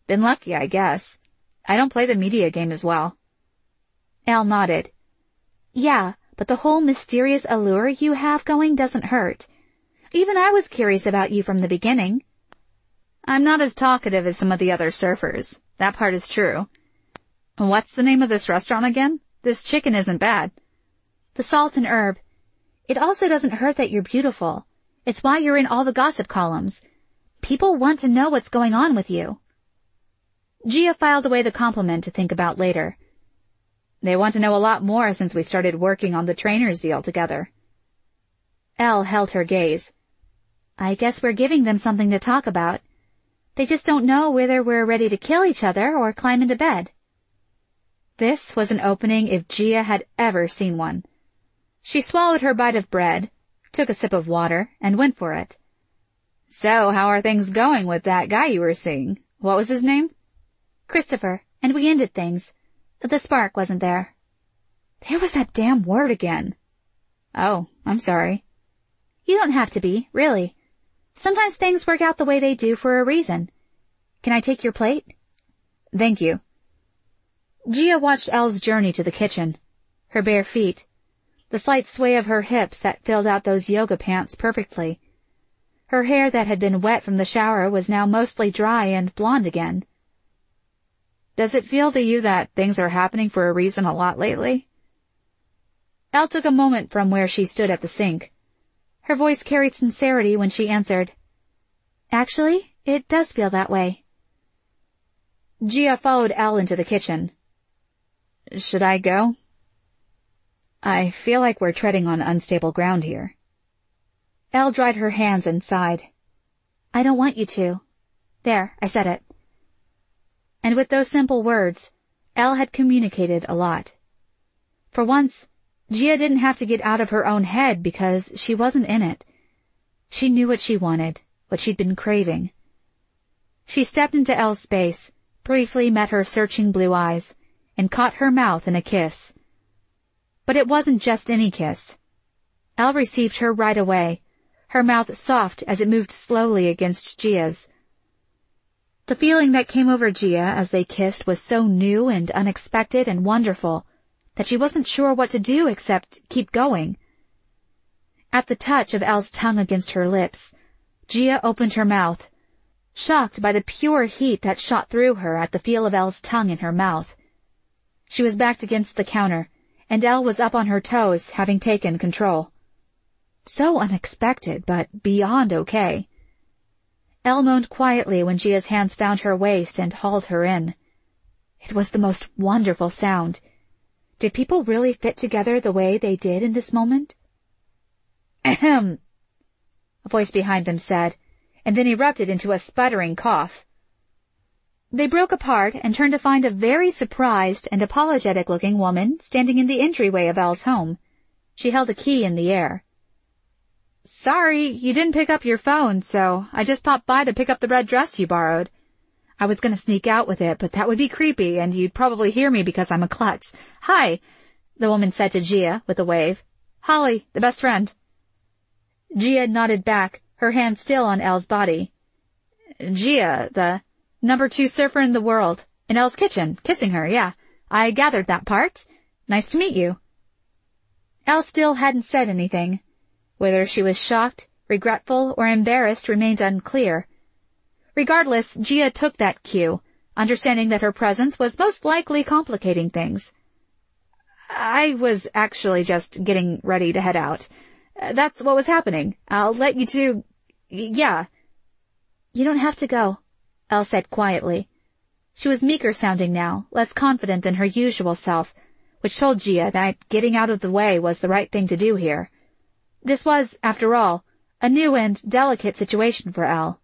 Been lucky, I guess. I don't play the media game as well. Elle nodded. Yeah, but the whole mysterious allure you have going doesn't hurt. Even I was curious about you from the beginning. I'm not as talkative as some of the other surfers. That part is true. What's the name of this restaurant again? This chicken isn't bad. The Salt and Herb. It also doesn't hurt that you're beautiful. It's why you're in all the gossip columns. People want to know what's going on with you. Gia filed away the compliment to think about later. They want to know a lot more since we started working on the trainer's deal together. Elle held her gaze. I guess we're giving them something to talk about. They just don't know whether we're ready to kill each other or climb into bed. This was an opening if Gia had ever seen one. She swallowed her bite of bread, took a sip of water, and went for it. So, how are things going with that guy you were seeing? What was his name? Christopher, and we ended things. The spark wasn't there. There was that damn word again. Oh, I'm sorry. You don't have to be, really. Sometimes things work out the way they do for a reason. Can I take your plate? Thank you. Gia watched Elle's journey to the kitchen. Her bare feet. The slight sway of her hips that filled out those yoga pants perfectly. Her hair that had been wet from the shower was now mostly dry and blonde again. Does it feel to you that things are happening for a reason a lot lately? Elle took a moment from where she stood at the sink. Her voice carried sincerity when she answered, Actually, it does feel that way. Gia followed Elle into the kitchen. Should I go? I feel like we're treading on unstable ground here. Elle dried her hands and sighed. I don't want you to. There, I said it. And with those simple words, Elle had communicated a lot. For once, Gia didn't have to get out of her own head because she wasn't in it. She knew what she wanted, what she'd been craving. She stepped into Elle's space, briefly met her searching blue eyes, and caught her mouth in a kiss. But it wasn't just any kiss. Elle received her right away, her mouth soft as it moved slowly against Gia's. The feeling that came over Gia as they kissed was so new and unexpected and wonderful that she wasn't sure what to do except keep going. At the touch of Elle's tongue against her lips, Gia opened her mouth, shocked by the pure heat that shot through her at the feel of Elle's tongue in her mouth. She was backed against the counter, and Elle was up on her toes, having taken control. So unexpected, but beyond okay. Elle moaned quietly when Gia's hands found her waist and hauled her in. It was the most wonderful sound. Did people really fit together the way they did in this moment? Ahem, a voice behind them said, and then erupted into a sputtering cough. They broke apart and turned to find a very surprised and apologetic-looking woman standing in the entryway of Elle's home. She held a key in the air. Sorry, you didn't pick up your phone, so I just popped by to pick up the red dress you borrowed. I was going to sneak out with it, but that would be creepy, and you'd probably hear me because I'm a klutz. Hi, the woman said to Gia with a wave. Holly, the best friend. Gia nodded back, her hand still on Elle's body. Gia, the number 2 surfer in the world, in Elle's kitchen, kissing her, yeah. I gathered that part. Nice to meet you. Elle still hadn't said anything. Whether she was shocked, regretful, or embarrassed remained unclear. Regardless, Gia took that cue, understanding that her presence was most likely complicating things. I was actually just getting ready to head out. That's what was happening. I'll let you two... Yeah. You don't have to go, Elle said quietly. She was meeker sounding now, less confident than her usual self, which told Gia that getting out of the way was the right thing to do here. This was, after all, a new and delicate situation for Elle.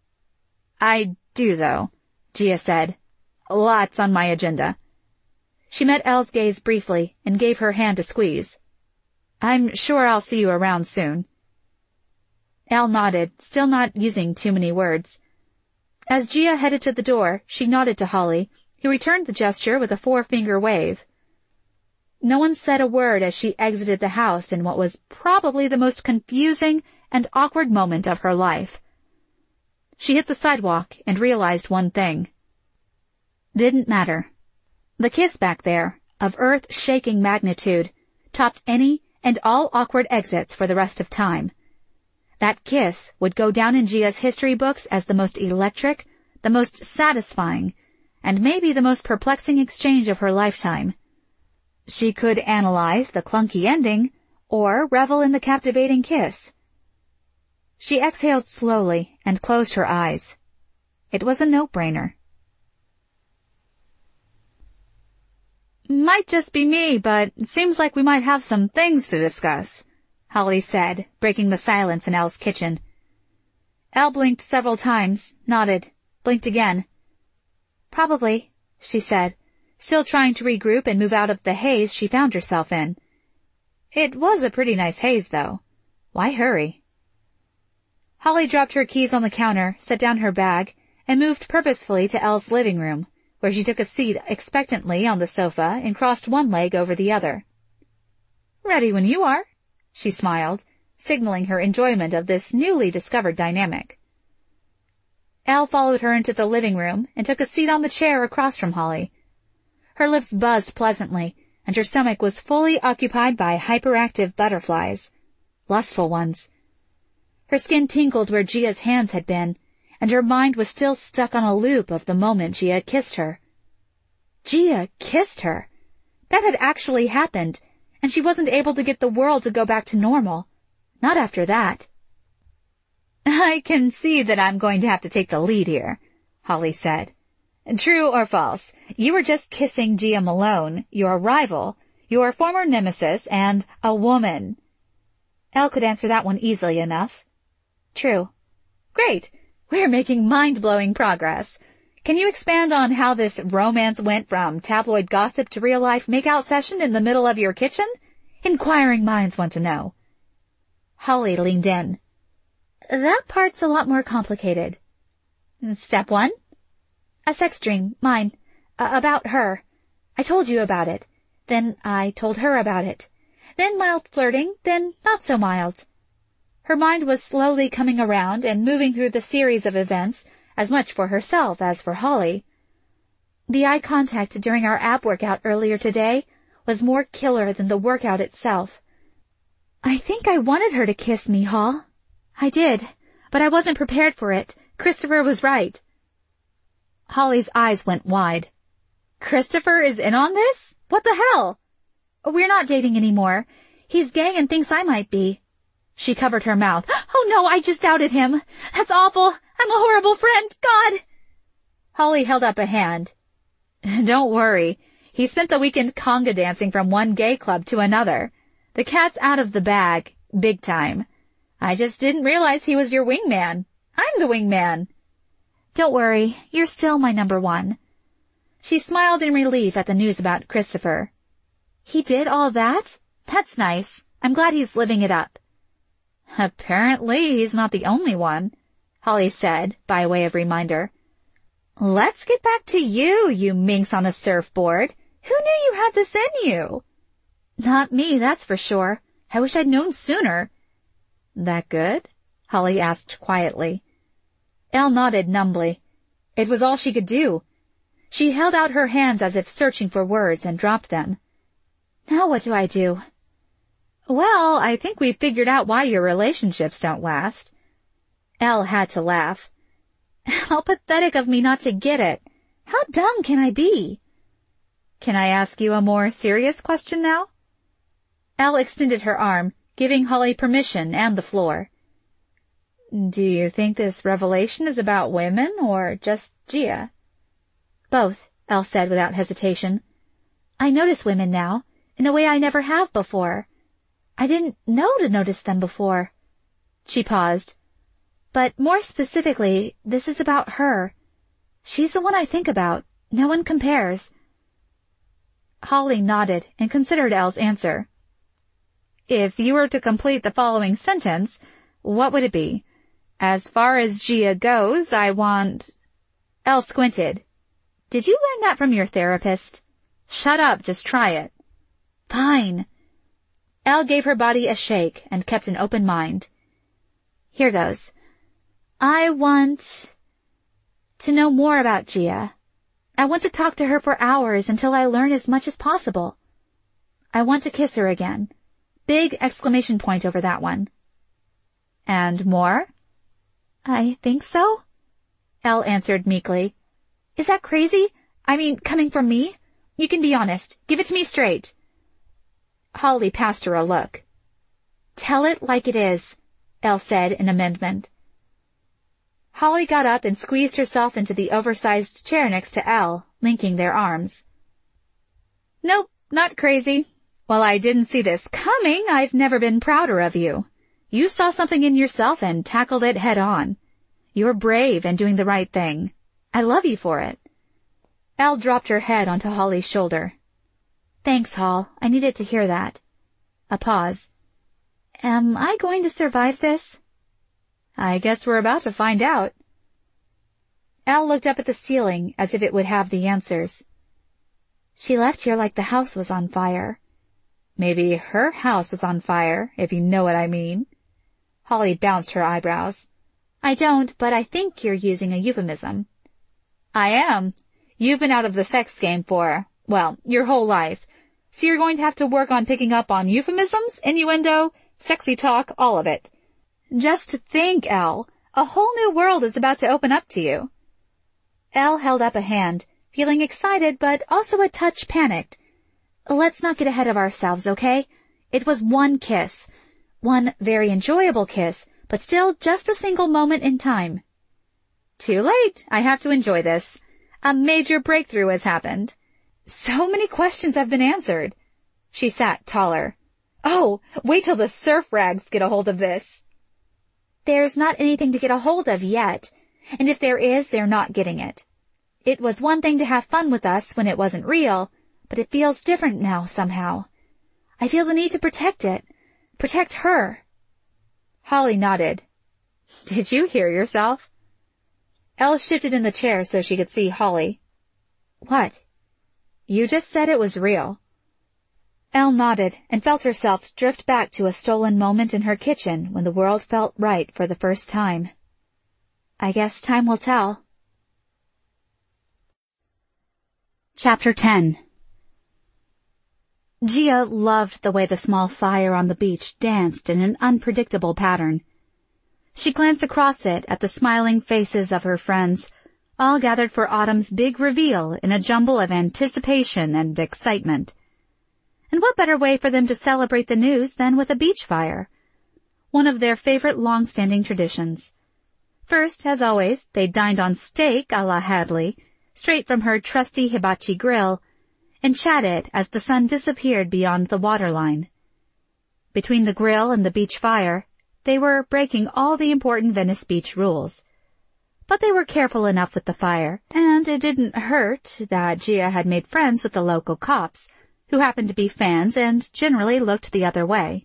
I do, though, Gia said. Lots on my agenda. She met Elle's gaze briefly and gave her hand a squeeze. I'm sure I'll see you around soon. Elle nodded, still not using too many words. As Gia headed to the door, she nodded to Holly, who returned the gesture with a 4-finger wave. No one said a word as she exited the house in what was probably the most confusing and awkward moment of her life. She hit the sidewalk and realized one thing. Didn't matter. The kiss back there, of earth-shaking magnitude, topped any and all awkward exits for the rest of time. That kiss would go down in Gia's history books as the most electric, the most satisfying, and maybe the most perplexing exchange of her lifetime. She could analyze the clunky ending, or revel in the captivating kiss. She exhaled slowly and closed her eyes. It was a no-brainer. Might just be me, but it seems like we might have some things to discuss, Holly said, breaking the silence in Elle's kitchen. Elle blinked several times, nodded, blinked again. Probably, she said, still trying to regroup and move out of the haze she found herself in. It was a pretty nice haze, though. Why hurry? Holly dropped her keys on the counter, set down her bag, and moved purposefully to Elle's living room, where she took a seat expectantly on the sofa and crossed one leg over the other. Ready when you are, she smiled, signaling her enjoyment of this newly discovered dynamic. Elle followed her into the living room and took a seat on the chair across from Holly. Her lips buzzed pleasantly, and her stomach was fully occupied by hyperactive butterflies, lustful ones. Her skin tingled where Gia's hands had been, and her mind was still stuck on a loop of the moment Gia kissed her. Gia kissed her! That had actually happened, and she wasn't able to get the world to go back to normal. Not after that. I can see that I'm going to have to take the lead here, Holly said. True or false, you were just kissing Gia Malone, your rival, your former nemesis, and a woman. Elle could answer that one easily enough. True. Great. We're making mind-blowing progress. Can you expand on how this romance went from tabloid gossip to real-life make-out session in the middle of your kitchen? Inquiring minds want to know. Holly leaned in. That part's a lot more complicated. Step 1? A sex dream, mine, about her. I told you about it. Then I told her about it. Then mild flirting, then not so mild. Her mind was slowly coming around and moving through the series of events, as much for herself as for Holly. The eye contact during our ab workout earlier today was more killer than the workout itself. I think I wanted her to kiss me, Hall. I did, but I wasn't prepared for it. Christopher was right. Holly's eyes went wide. Christopher is in on this? What the hell? We're not dating anymore. He's gay and thinks I might be. She covered her mouth. Oh no, I just outed him. That's awful. I'm a horrible friend. God! Holly held up a hand. Don't worry. He spent the weekend conga dancing from one gay club to another. The cat's out of the bag. Big time. I just didn't realize he was your wingman. I'm the wingman. Don't worry. You're still my number one. She smiled in relief at the news about Christopher. He did all that? That's nice. I'm glad he's living it up. Apparently he's not the only one, Holly said, by way of reminder. Let's get back to you, you minx on a surfboard. Who knew you had this in you? Not me, that's for sure. I wish I'd known sooner. That good? Holly asked quietly. Elle nodded numbly. It was all she could do. She held out her hands as if searching for words and dropped them. Now what do I do? Well, I think we've figured out why your relationships don't last. Elle had to laugh. How pathetic of me not to get it. How dumb can I be? Can I ask you a more serious question now? Elle extended her arm, giving Holly permission and the floor. Do you think this revelation is about women or just Gia? Both, Elle said without hesitation. I notice women now, in a way I never have before. I didn't know to notice them before. She paused. But more specifically, this is about her. She's the one I think about. No one compares. Holly nodded and considered Elle's answer. If you were to complete the following sentence, what would it be? As far as Gia goes, I want... Elle squinted. Did you learn that from your therapist? Shut up, just try it. Fine. Elle gave her body a shake and kept an open mind. Here goes. I want to know more about Gia. I want to talk to her for hours until I learn as much as possible. I want to kiss her again. Big exclamation point over that one. And more? I think so, Elle answered meekly. Is that crazy? I mean, coming from me? You can be honest. Give it to me straight. Holly passed her a look. Tell it like it is, Elle said in amendment. Holly got up and squeezed herself into the oversized chair next to Elle, linking their arms. Nope, not crazy. While I didn't see this coming, I've never been prouder of you. You saw something in yourself and tackled it head on. You're brave and doing the right thing. I love you for it. Elle dropped her head onto Holly's shoulder. Thanks, Hall. I needed to hear that. A pause. Am I going to survive this? I guess we're about to find out. Elle looked up at the ceiling as if it would have the answers. She left here like the house was on fire. Maybe her house was on fire, if you know what I mean. Holly bounced her eyebrows. I don't, but I think you're using a euphemism. I am. You've been out of the sex game for, well, your whole life. So you're going to have to work on picking up on euphemisms, innuendo, sexy talk, all of it. Just to think, Elle, a whole new world is about to open up to you. Elle held up a hand, feeling excited but also a touch panicked. Let's not get ahead of ourselves, okay? It was one kiss. One very enjoyable kiss, but still just a single moment in time. Too late. I have to enjoy this. A major breakthrough has happened. So many questions have been answered. She sat taller. Oh, wait till the surf rags get a hold of this. There's not anything to get a hold of yet, and if there is, they're not getting it. It was one thing to have fun with us when it wasn't real, but it feels different now somehow. I feel the need to protect it. Protect her. Holly nodded. Did you hear yourself? Elle shifted in the chair so she could see Holly. What? You just said it was real. Elle nodded and felt herself drift back to a stolen moment in her kitchen when the world felt right for the first time. I guess time will tell. Chapter 10. Gia loved the way the small fire on the beach danced in an unpredictable pattern. She glanced across it at the smiling faces of her friends, all gathered for Autumn's big reveal in a jumble of anticipation and excitement. And what better way for them to celebrate the news than with a beach fire? One of their favorite long-standing traditions. First, as always, they dined on steak a la Hadley, straight from her trusty hibachi grill, and chatted as the sun disappeared beyond the waterline. Between the grill and the beach fire, they were breaking all the important Venice Beach rules. But they were careful enough with the fire, and it didn't hurt that Gia had made friends with the local cops, who happened to be fans and generally looked the other way.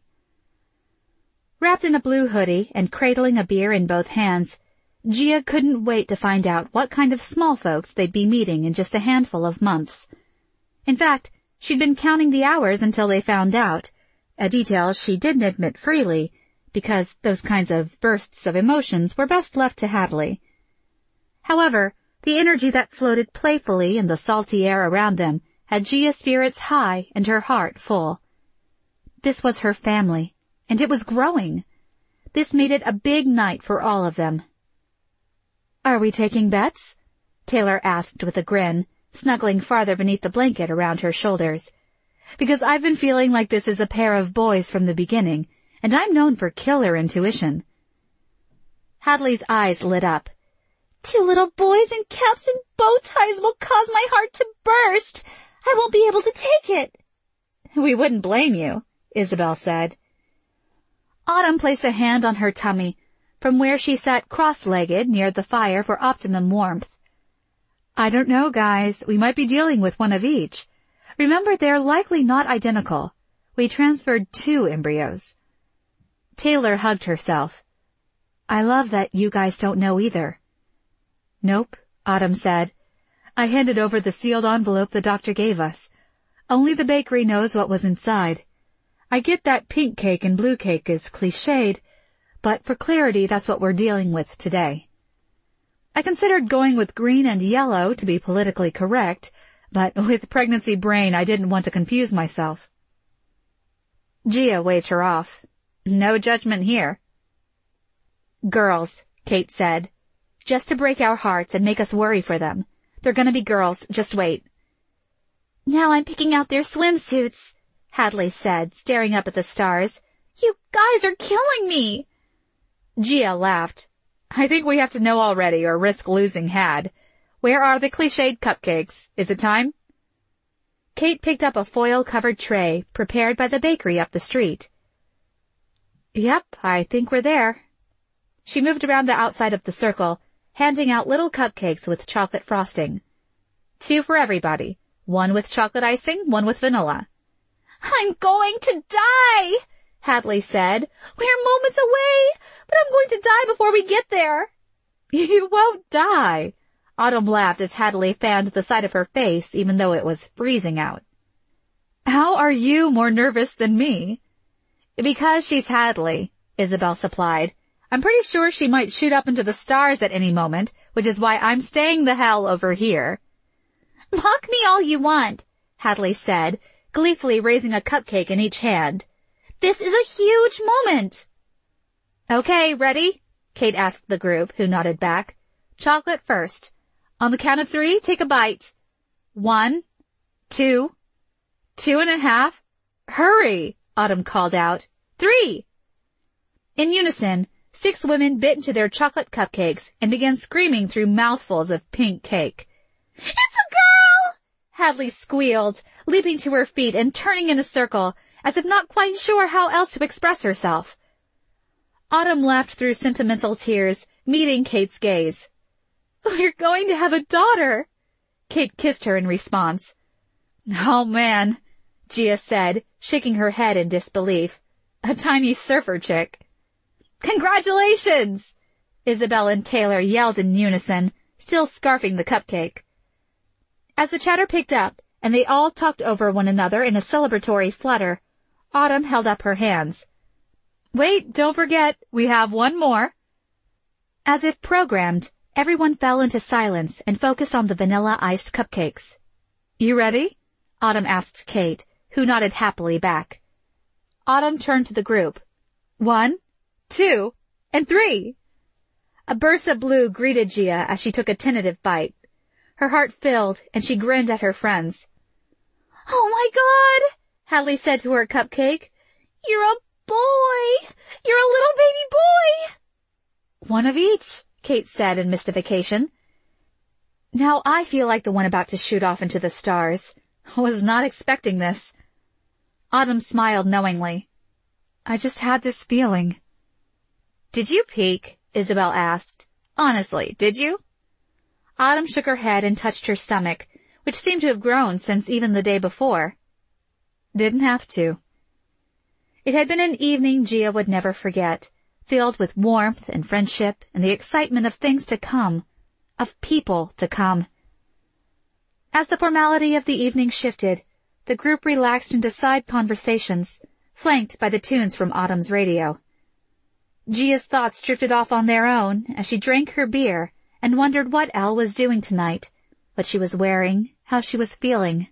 Wrapped in a blue hoodie and cradling a beer in both hands, Gia couldn't wait to find out what kind of small folks they'd be meeting in just a handful of months. In fact, she'd been counting the hours until they found out, a detail she didn't admit freely, because those kinds of bursts of emotions were best left to Hadley. However, the energy that floated playfully in the salty air around them had Gia's spirits high and her heart full. This was her family, and it was growing. This made it a big night for all of them. "Are we taking bets?" Taylor asked with a grin, snuggling farther beneath the blanket around her shoulders. "Because I've been feeling like this is a pair of boys from the beginning, and I'm known for killer intuition." Hadley's eyes lit up. "Two little boys in caps and bow ties will cause my heart to burst. I won't be able to take it." "We wouldn't blame you," Isabel said. Autumn placed a hand on her tummy, from where she sat cross-legged near the fire for optimum warmth. "I don't know, guys. We might be dealing with one of each. Remember, they're likely not identical. We transferred 2 embryos. Taylor hugged herself. "I love that you guys don't know either." "Nope," Autumn said. "I handed over the sealed envelope the doctor gave us. Only the bakery knows what was inside. I get that pink cake and blue cake is cliched, but for clarity that's what we're dealing with today." I considered going with green and yellow to be politically correct, but with pregnancy brain I didn't want to confuse myself. Gia waved her off. No judgment here. Girls, Kate said. Just to break our hearts and make us worry for them. They're gonna be girls, just wait. Now I'm picking out their swimsuits, Hadley said, staring up at the stars. You guys are killing me. Gia laughed. I think we have to know already or risk losing Had. Where are the cliched cupcakes? Is it time? Kate picked up a foil-covered tray prepared by the bakery up the street. Yep, I think we're there. She moved around the outside of the circle, handing out little cupcakes with chocolate frosting. 2 for everybody. 1 with chocolate icing, 1 with vanilla. I'm going to die, Hadley said. We're moments away, but I'm going to die before we get there. You won't die. Autumn laughed as Hadley fanned the side of her face even though it was freezing out. How are you more nervous than me? Because she's Hadley, Isabel supplied. I'm pretty sure she might shoot up into the stars at any moment, which is why I'm staying the hell over here. Mock me all you want, Hadley said, gleefully raising a cupcake in each hand. This is a huge moment. Okay, ready? Kate asked the group, who nodded back. Chocolate first. On the count of 3, take a bite. 1, 2, 2.5. Hurry, Autumn called out. 3. In unison, 6 women bit into their chocolate cupcakes and began screaming through mouthfuls of pink cake. It's a girl! Hadley squealed, leaping to her feet and turning in a circle, as if not quite sure how else to express herself. Autumn laughed through sentimental tears, meeting Kate's gaze. We're going to have a daughter! Kate kissed her in response. Oh man, Gia said, shaking her head in disbelief. A tiny surfer chick. Congratulations! Isabel and Taylor yelled in unison, still scarfing the cupcake. As the chatter picked up, and they all talked over one another in a celebratory flutter, Autumn held up her hands. Wait, don't forget, we have one more. As if programmed, everyone fell into silence and focused on the vanilla-iced cupcakes. You ready? Autumn asked Kate, who nodded happily back. Autumn turned to the group. 1, 2, and 3. A burst of blue greeted Gia as she took a tentative bite. Her heart filled, and she grinned at her friends. Oh my God, Hadley said to her cupcake. You're a boy! You're a little baby boy! One of each, Kate said in mystification. Now I feel like the one about to shoot off into the stars. Was not expecting this. Autumn smiled knowingly. I just had this feeling. Did you peek? Isabel asked. Honestly, did you? Autumn shook her head and touched her stomach, which seemed to have grown since even the day before. Didn't have to. It had been an evening Gia would never forget, filled with warmth and friendship and the excitement of things to come, of people to come. As the formality of the evening shifted, the group relaxed into side conversations, flanked by the tunes from Autumn's radio. Gia's thoughts drifted off on their own as she drank her beer and wondered what Elle was doing tonight, what she was wearing, how she was feeling.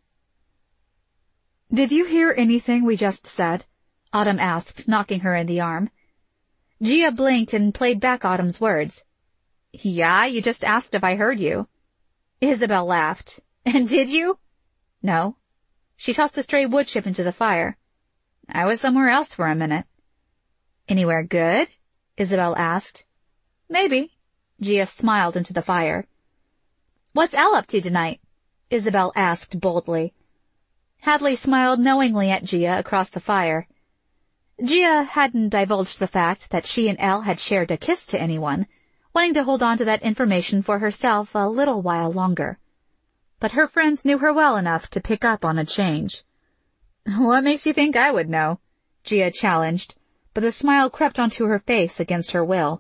Did you hear anything we just said? Autumn asked, knocking her in the arm. Gia blinked and played back Autumn's words. Yeah, you just asked if I heard you. Isabel laughed. And did you? No. She tossed a stray wood chip into the fire. I was somewhere else for a minute. Anywhere good? Isabel asked. Maybe. Gia smiled into the fire. What's Elle up to tonight? Isabel asked boldly. Hadley smiled knowingly at Gia across the fire. Gia hadn't divulged the fact that she and Elle had shared a kiss to anyone, wanting to hold on to that information for herself a little while longer. But her friends knew her well enough to pick up on a change. What makes you think I would know? Gia challenged, but the smile crept onto her face against her will.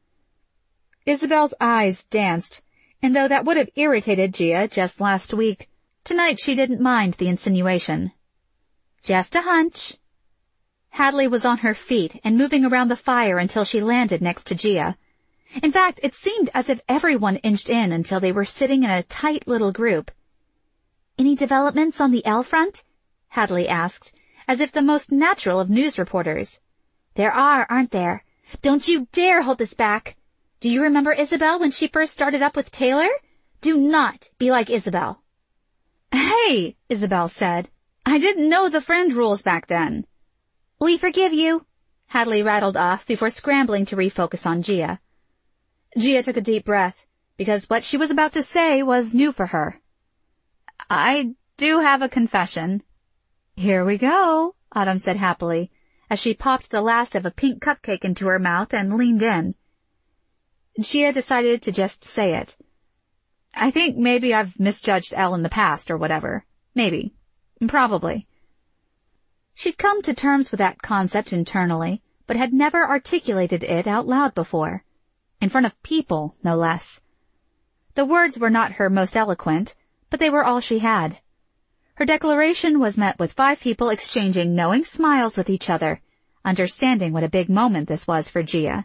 Isabel's eyes danced, and though that would have irritated Gia just last week, tonight she didn't mind the insinuation. Just a hunch. Hadley was on her feet and moving around the fire until she landed next to Gia. In fact, it seemed as if everyone inched in until they were sitting in a tight little group. "Any developments on the Elle front?" Hadley asked, as if the most natural of news reporters. "There are, aren't there? Don't you dare hold this back. Do you remember Isabel when she first started up with Taylor? Do not be like Isabel." "Hey," Isabel said. "I didn't know the friend rules back then." "We forgive you," Hadley rattled off before scrambling to refocus on Gia. Gia took a deep breath, because what she was about to say was new for her. "I do have a confession." "Here we go," Autumn said happily, as she popped the last of a pink cupcake into her mouth and leaned in. Gia decided to just say it. "I think maybe I've misjudged Elle in the past or whatever. Maybe. Probably." She'd come to terms with that concept internally, but had never articulated it out loud before. In front of people, no less. The words were not her most eloquent, but they were all she had. Her declaration was met with 5 people exchanging knowing smiles with each other, understanding what a big moment this was for Gia.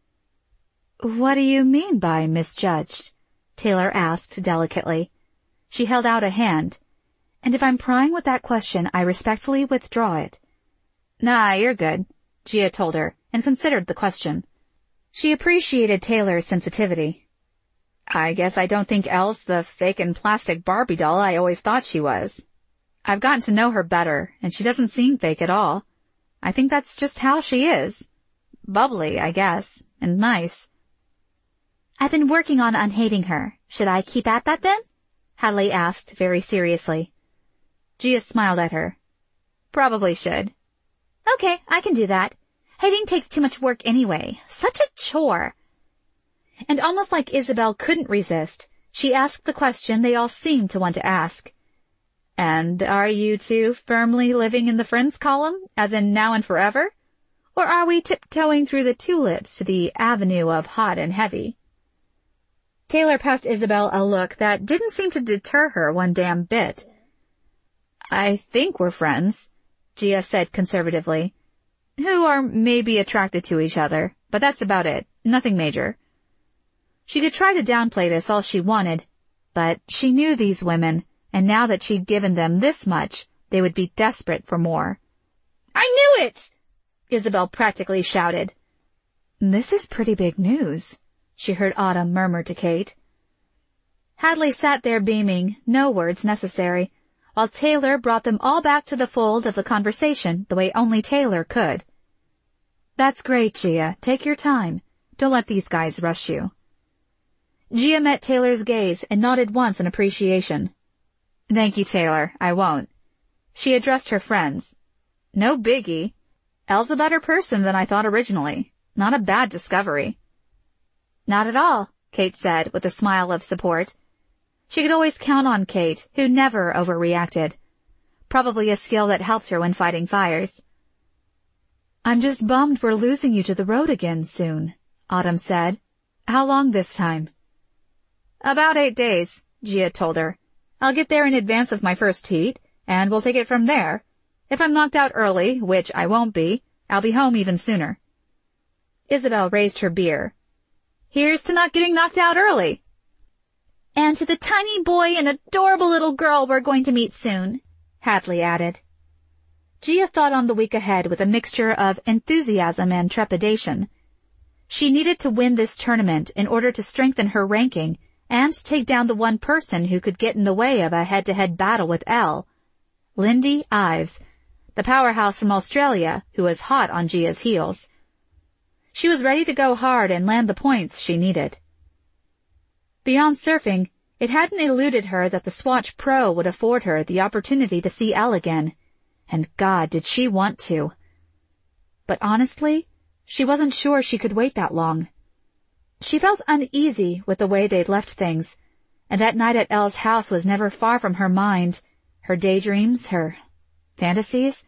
"What do you mean by misjudged?" Taylor asked delicately. She held out a hand. "And if I'm prying with that question, I respectfully withdraw it." "Nah, you're good," Gia told her, and considered the question. She appreciated Taylor's sensitivity. "I guess I don't think Elle's the fake and plastic Barbie doll I always thought she was. I've gotten to know her better, and she doesn't seem fake at all. I think that's just how she is. Bubbly, I guess, and nice." "I've been working on unhating her. Should I keep at that then?" Hadley asked very seriously. Gia smiled at her. "Probably should." "Okay, I can do that. Hating takes too much work anyway. Such a chore." And almost like Isabel couldn't resist, she asked the question they all seemed to want to ask. "And are you two firmly living in the friends column, as in now and forever? Or are we tiptoeing through the tulips to the avenue of hot and heavy?" Taylor passed Isabel a look that didn't seem to deter her one damn bit. "I think we're friends," Gia said conservatively. "Who are maybe attracted to each other, but that's about it. Nothing major." She could try to downplay this all she wanted, but she knew these women, and now that she'd given them this much, they would be desperate for more. "I knew it!" Isabel practically shouted. "This is pretty big news," she heard Autumn murmur to Kate. Hadley sat there beaming, no words necessary, while Taylor brought them all back to the fold of the conversation the way only Taylor could. "That's great, Gia. Take your time. Don't let these guys rush you." Gia met Taylor's gaze and nodded once in appreciation. "Thank you, Taylor. I won't." She addressed her friends. "No biggie. Elle's a better person than I thought originally. Not a bad discovery." "Not at all," Kate said with a smile of support. She could always count on Kate, who never overreacted. Probably a skill that helped her when fighting fires. "I'm just bummed we're losing you to the road again soon," Autumn said. "How long this time?" "About 8 days, Gia told her. "I'll get there in advance of my first heat, and we'll take it from there. If I'm knocked out early, which I won't be, I'll be home even sooner." Isabel raised her beer. "Here's to not getting knocked out early." "And to the tiny boy and adorable little girl we're going to meet soon," Hadley added. Gia thought on the week ahead with a mixture of enthusiasm and trepidation. She needed to win this tournament in order to strengthen her ranking and take down the one person who could get in the way of a head-to-head battle with Elle. Lindy Ives, the powerhouse from Australia who was hot on Gia's heels. She was ready to go hard and land the points she needed. Beyond surfing, it hadn't eluded her that the Swatch Pro would afford her the opportunity to see Elle again. And God, did she want to. But honestly, she wasn't sure she could wait that long. She felt uneasy with the way they'd left things, and that night at Elle's house was never far from her mind, her daydreams, her fantasies.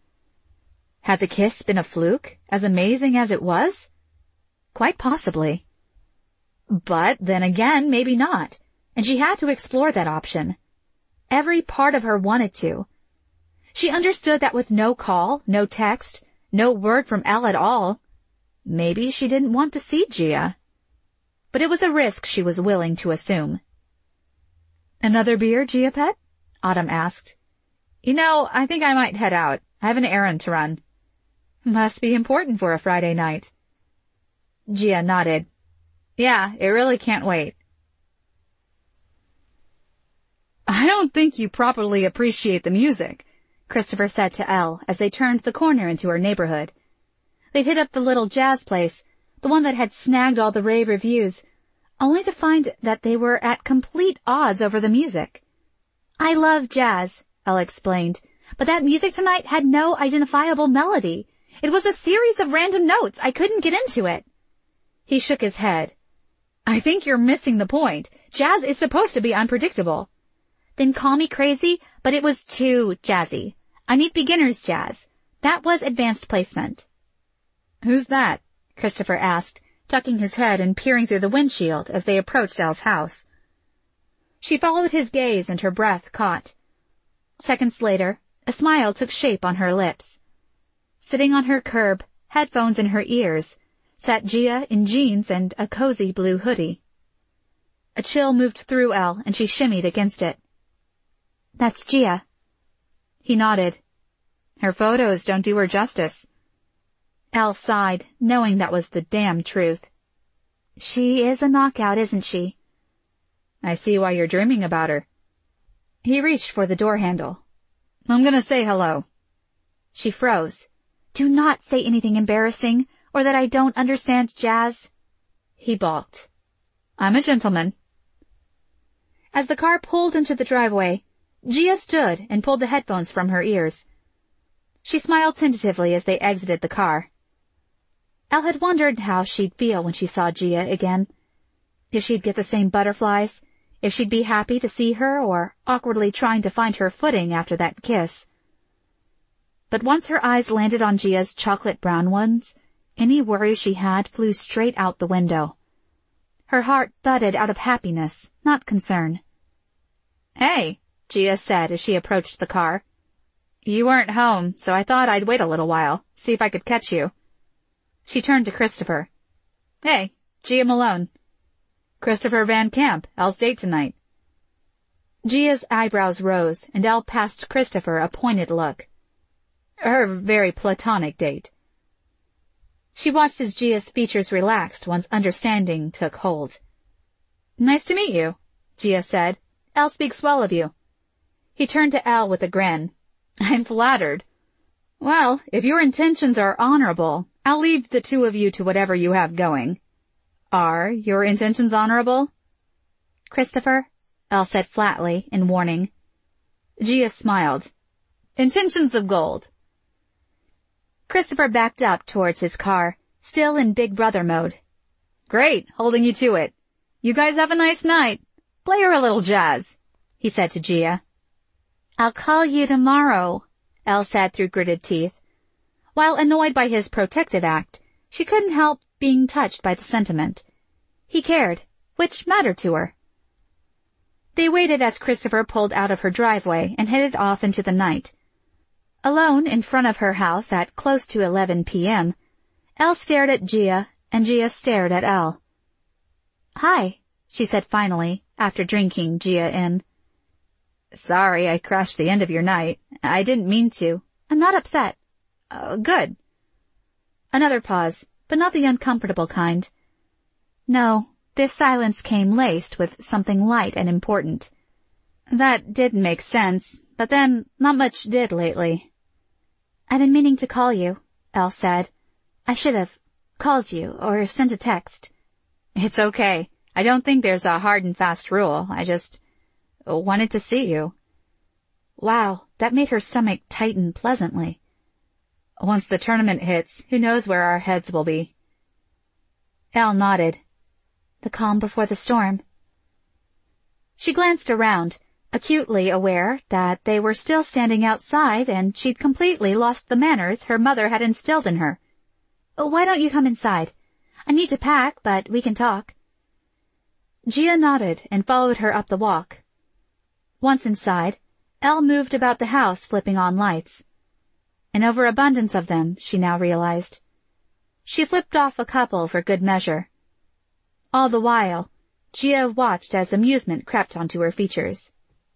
Had the kiss been a fluke, as amazing as it was? Quite possibly. But then again, maybe not, and she had to explore that option. Every part of her wanted to. She understood that with no call, no text, no word from Elle at all, maybe she didn't want to see Gia. but it was a risk she was willing to assume. "Another beer, Gia pet?" Autumn asked. I think I might head out. I have an errand to run." "Must be important for a Friday night." Gia nodded. "Yeah, it really can't wait." "I don't think you properly appreciate the music," Christopher said to Elle as they turned the corner into her neighborhood. They'd hit up the little jazz place, the one that had snagged all the rave reviews, only to find that they were at complete odds over the music. "I love jazz," Elle explained, "but that music tonight had no identifiable melody. It was a series of random notes. I couldn't get into it." He shook his head. "I think you're missing the point. Jazz is supposed to be unpredictable." "Then call me crazy, but it was too jazzy. I need beginner's jazz. That was advanced placement." "Who's that?" Christopher asked, tucking his head and peering through the windshield as they approached Elle's house. She followed his gaze and her breath caught. Seconds later, a smile took shape on her lips. Sitting on her curb, headphones in her ears, sat Gia in jeans and a cozy blue hoodie. A chill moved through Elle and she shimmied against it. "That's Gia." He nodded. "Her photos don't do her justice." Elle sighed, knowing that was the damn truth. "She is a knockout, isn't she?" "I see why you're dreaming about her." He reached for the door handle. "I'm gonna say hello." She froze. "Do not say anything embarrassing, or that I don't understand jazz." He balked. "I'm a gentleman." As the car pulled into the driveway, Gia stood and pulled the headphones from her ears. She smiled tentatively as they exited the car. Elle had wondered how she'd feel when she saw Gia again. If she'd get the same butterflies, if she'd be happy to see her or awkwardly trying to find her footing after that kiss. But once her eyes landed on Gia's chocolate brown ones, any worry she had flew straight out the window. Her heart thudded out of happiness, not concern. "Hey," Gia said as she approached the car. "You weren't home, so I thought I'd wait a little while, see if I could catch you." She turned to Christopher. "Hey, Gia Malone." "Christopher Van Camp, Elle's date tonight." Gia's eyebrows rose, and Elle passed Christopher a pointed look. "Her very platonic date." She watched as Gia's features relaxed once understanding took hold. "Nice to meet you," Gia said. "Elle speaks well of you." He turned to Elle with a grin. "I'm flattered." "Well, if your intentions are honorable, I'll leave the two of you to whatever you have going." "Are your intentions honorable?" "Christopher," Elle said flatly, in warning. Gia smiled. "Intentions of gold." Christopher backed up towards his car, still in Big Brother mode. "Great, holding you to it. You guys have a nice night. Play her a little jazz," he said to Gia. "I'll call you tomorrow," Elle said through gritted teeth. While annoyed by his protective act, she couldn't help being touched by the sentiment. He cared, which mattered to her. They waited as Christopher pulled out of her driveway and headed off into the night. Alone in front of her house at close to 11 p.m., Elle stared at Gia, and Gia stared at Elle. "Hi," she said finally, after drinking Gia in. "Sorry I crashed the end of your night. I didn't mean to." "I'm not upset." Good." Another pause, but not the uncomfortable kind. No, this silence came laced with something light and important. "That did make sense, but then not much did lately." "I've been meaning to call you," Elle said. "I should have called you or sent a text." "It's okay. I don't think there's a hard and fast rule. I just wanted to see you." Wow, that made her stomach tighten pleasantly. "Once the tournament hits, who knows where our heads will be." Elle nodded. The calm before the storm. She glanced around, acutely aware that they were still standing outside and she'd completely lost the manners her mother had instilled in her. "Why don't you come inside? I need to pack, but we can talk." Gia nodded and followed her up the walk. Once inside, Elle moved about the house flipping on lights. An overabundance of them, she now realized. She flipped off a couple for good measure. All the while, Gia watched as amusement crept onto her features.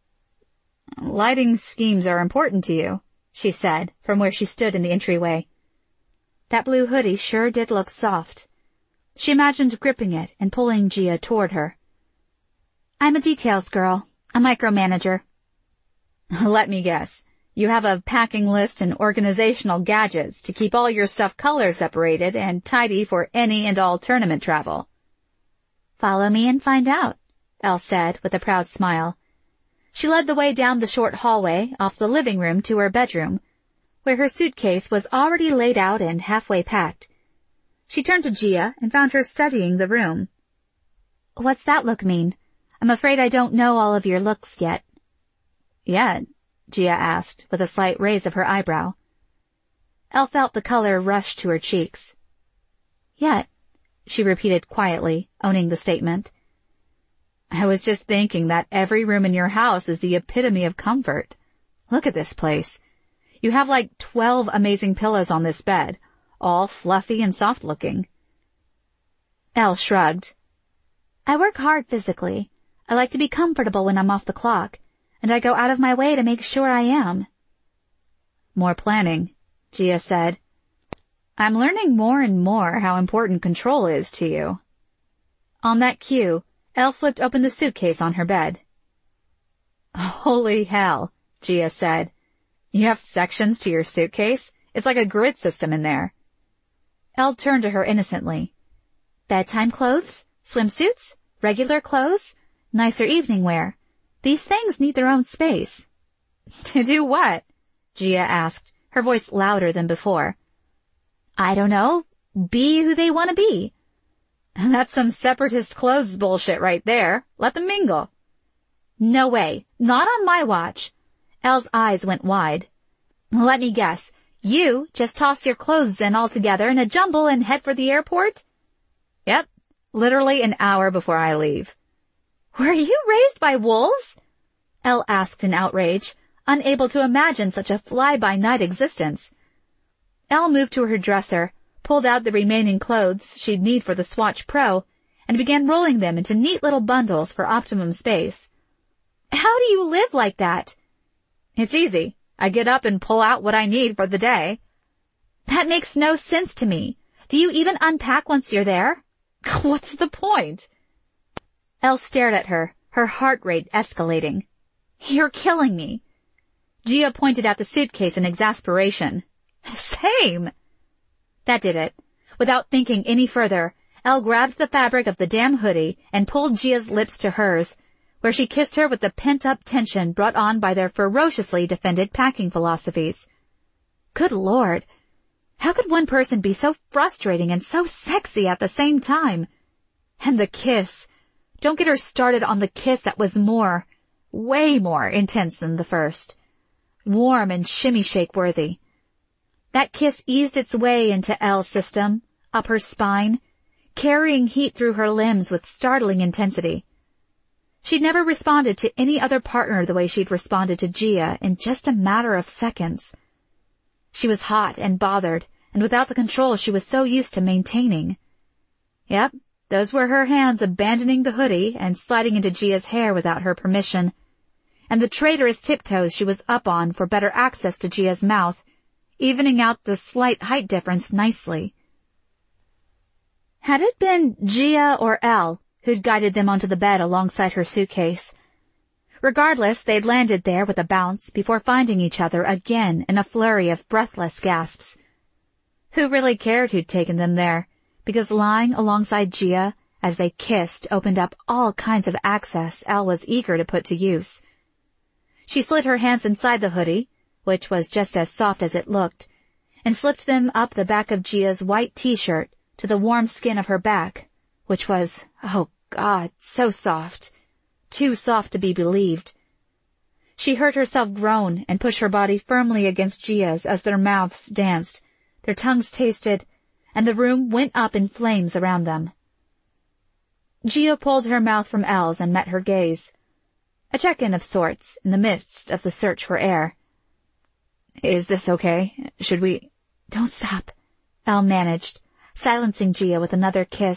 "Lighting schemes are important to you," she said, from where she stood in the entryway. That blue hoodie sure did look soft. She imagined gripping it and pulling Gia toward her. "I'm a details girl, a micromanager." "Let me guess. You have a packing list and organizational gadgets to keep all your stuff color separated and tidy for any and all tournament travel." "Follow me and find out," Elle said with a proud smile. She led the way down the short hallway off the living room to her bedroom, where her suitcase was already laid out and halfway packed. She turned to Gia and found her studying the room. "What's that look mean? I'm afraid I don't know all of your looks yet." "Yet?" Gia asked, with a slight raise of her eyebrow. Elle felt the color rush to her cheeks. "Yet," she repeated quietly, owning the statement. "I was just thinking that every room in your house is the epitome of comfort. Look at this place. You have like 12 amazing pillows on this bed, all fluffy and soft-looking." Elle shrugged. "I work hard physically. I like to be comfortable when I'm off the clock, and I go out of my way to make sure I am." "More planning," Gia said. "I'm learning more and more how important control is to you." On that cue, Elle flipped open the suitcase on her bed. "Holy hell," Gia said. "You have sections to your suitcase? It's like a grid system in there." Elle turned to her innocently. "Bedtime clothes, swimsuits, regular clothes, nicer evening wear. These things need their own space." "To do what?" Gia asked, her voice louder than before. "I don't know. Be who they want to be." "That's some separatist clothes bullshit right there. Let them mingle." "No way. Not on my watch." Elle's eyes went wide. "Let me guess. You just toss your clothes in all together in a jumble and head for the airport?" "Yep. Literally an hour before I leave." "Were you raised by wolves?" Elle asked in outrage, unable to imagine such a fly-by-night existence. Elle moved to her dresser, pulled out the remaining clothes she'd need for the Swatch Pro, and began rolling them into neat little bundles for optimum space. "How do you live like that?" "It's easy. I get up and pull out what I need for the day." "That makes no sense to me. Do you even unpack once you're there?" "What's the point?" Elle stared at her, her heart rate escalating. "You're killing me." Gia pointed at the suitcase in exasperation. "Same." That did it. Without thinking any further, Elle grabbed the fabric of the damn hoodie and pulled Gia's lips to hers, where she kissed her with the pent-up tension brought on by their ferociously defended packing philosophies. Good Lord! How could one person be so frustrating and so sexy at the same time? And the kiss. Don't get her started on the kiss that was more, way more intense than the first. Warm and shimmy-shake worthy. That kiss eased its way into Elle's system, up her spine, carrying heat through her limbs with startling intensity. She'd never responded to any other partner the way she'd responded to Gia in just a matter of seconds. She was hot and bothered, and without the control she was so used to maintaining. Yep, those were her hands abandoning the hoodie and sliding into Gia's hair without her permission, and the traitorous tiptoes she was up on for better access to Gia's mouth, evening out the slight height difference nicely. Had it been Gia or Elle who'd guided them onto the bed alongside her suitcase? Regardless, they'd landed there with a bounce before finding each other again in a flurry of breathless gasps. Who really cared who'd taken them there? Because lying alongside Gia as they kissed opened up all kinds of access Elle was eager to put to use. She slid her hands inside the hoodie, which was just as soft as it looked, and slipped them up the back of Gia's white t-shirt to the warm skin of her back, which was, oh God, so soft. Too soft to be believed. She heard herself groan and push her body firmly against Gia's as their mouths danced, their tongues tasted, and the room went up in flames around them. Gia pulled her mouth from Elle's and met her gaze. A check-in of sorts in the midst of the search for air. "Is this okay? Should we—" "Don't stop," Elle managed, silencing Gia with another kiss,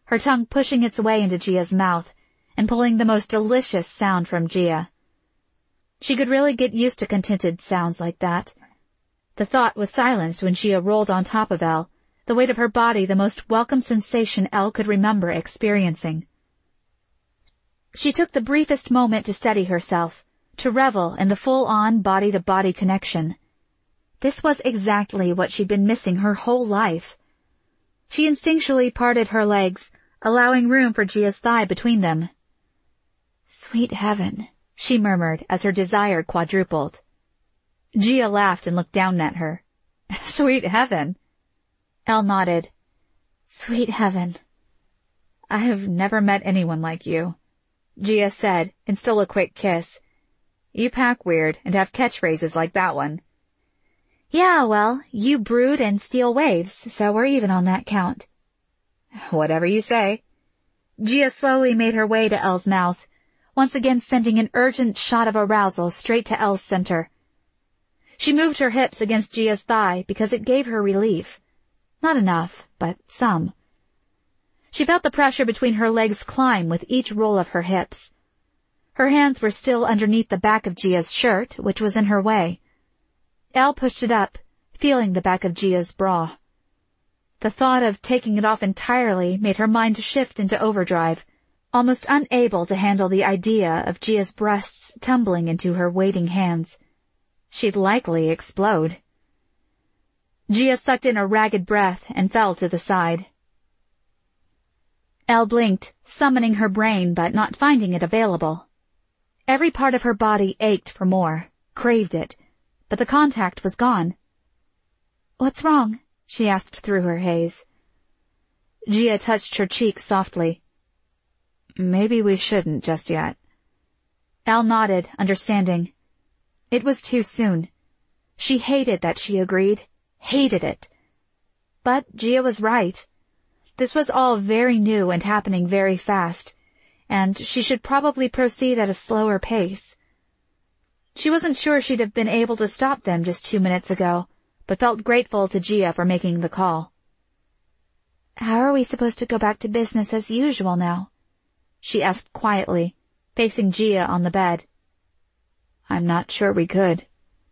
her tongue pushing its way into Gia's mouth and pulling the most delicious sound from Gia. She could really get used to contented sounds like that. The thought was silenced when Gia rolled on top of Elle, the weight of her body the most welcome sensation Elle could remember experiencing. She took the briefest moment to steady herself, to revel in the full-on body-to-body connection. This was exactly what she'd been missing her whole life. She instinctually parted her legs, allowing room for Gia's thigh between them. "Sweet heaven," she murmured as her desire quadrupled. Gia laughed and looked down at her. "Sweet heaven?" Elle nodded. "Sweet heaven." "I have never met anyone like you," Gia said, and stole a quick kiss. "You pack weird and have catchphrases like that one." "Yeah, well, you brood and steal waves, so we're even on that count." "Whatever you say." Gia slowly made her way to Elle's mouth, once again sending an urgent shot of arousal straight to Elle's center. She moved her hips against Gia's thigh because it gave her relief. Not enough, but some. She felt the pressure between her legs climb with each roll of her hips. Her hands were still underneath the back of Gia's shirt, which was in her way. Elle pushed it up, feeling the back of Gia's bra. The thought of taking it off entirely made her mind shift into overdrive, almost unable to handle the idea of Gia's breasts tumbling into her waiting hands. She'd likely explode. Gia sucked in a ragged breath and fell to the side. Elle blinked, summoning her brain but not finding it available. Every part of her body ached for more, craved it, but the contact was gone. "What's wrong?" she asked through her haze. Gia touched her cheek softly. "Maybe we shouldn't just yet." Elle nodded, understanding. It was too soon. She hated that she agreed. Hated it. But Gia was right. This was all very new and happening very fast, and she should probably proceed at a slower pace. She wasn't sure she'd have been able to stop them just 2 minutes ago, but felt grateful to Gia for making the call. "How are we supposed to go back to business as usual now?" she asked quietly, facing Gia on the bed. "I'm not sure we could."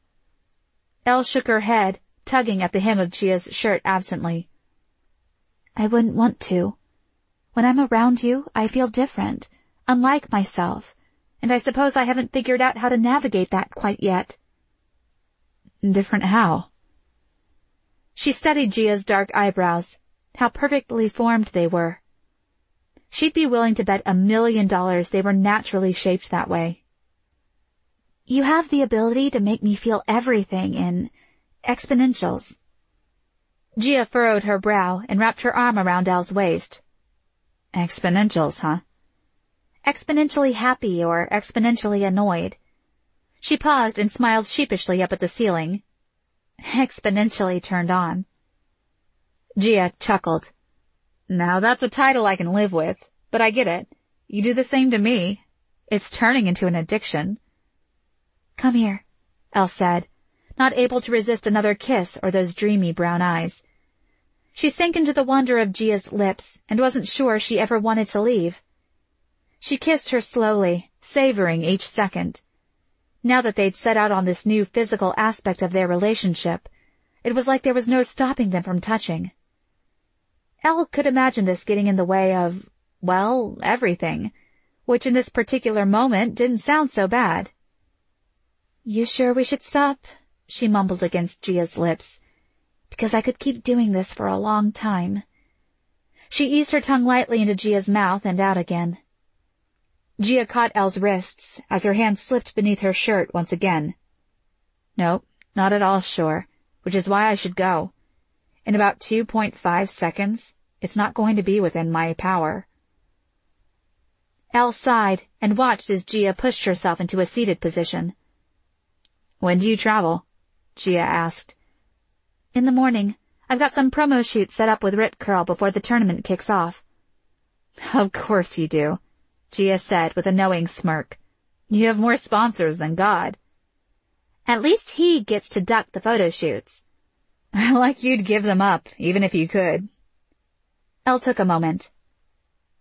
Elle shook her head, tugging at the hem of Gia's shirt absently. "I wouldn't want to. When I'm around you, I feel different, unlike myself, and I suppose I haven't figured out how to navigate that quite yet." "Different how?" She studied Gia's dark eyebrows, how perfectly formed they were. She'd be willing to bet $1 million they were naturally shaped that way. "You have the ability to make me feel everything in exponentials." Gia furrowed her brow and wrapped her arm around Elle's waist. "Exponentials, huh?" "Exponentially happy or exponentially annoyed." She paused and smiled sheepishly up at the ceiling. "Exponentially turned on." Gia chuckled. "Now that's a title I can live with, but I get it. You do the same to me. It's turning into an addiction." "Come here," Elle said, not able to resist another kiss or those dreamy brown eyes. She sank into the wonder of Gia's lips and wasn't sure she ever wanted to leave. She kissed her slowly, savoring each second. Now that they'd set out on this new physical aspect of their relationship, it was like there was no stopping them from touching. Elle could imagine this getting in the way of, well, everything, which in this particular moment didn't sound so bad. "You sure we should stop?" she mumbled against Gia's lips. "Because I could keep doing this for a long time." She eased her tongue lightly into Gia's mouth and out again. Gia caught Elle's wrists as her hand slipped beneath her shirt once again. "Nope, not at all sure, which is why I should go. In about 2.5 seconds, it's not going to be within my power." Elle sighed and watched as Gia pushed herself into a seated position. "When do you travel?" Gia asked. "In the morning. I've got some promo shoots set up with Rip Curl before the tournament kicks off." "Of course you do," Gia said with a knowing smirk. "You have more sponsors than God." "At least he gets to duck the photo shoots." "Like you'd give them up, even if you could." Elle took a moment.